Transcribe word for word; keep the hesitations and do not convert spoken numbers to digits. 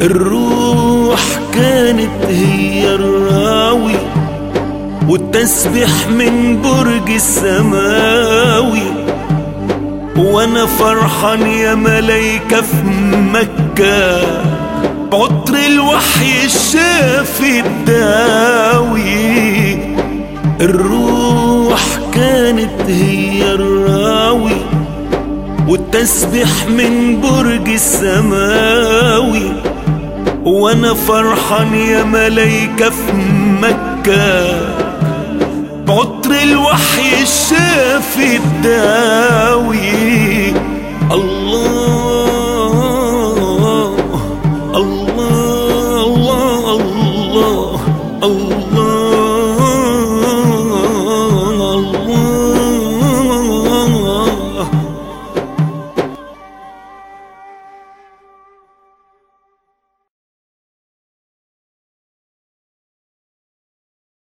الروح كانت هي الراوي، والتسبيح من برج السماوي، وانا فرحان يا ملايكة في مكة بعطر الوحي الشافي الداوي. الروح كانت هي الراوي، والتسبيح من برج السماوي، وانا فرحان يا ملايكة في مكة بعطر الوحي الشافي الداوي. الله الله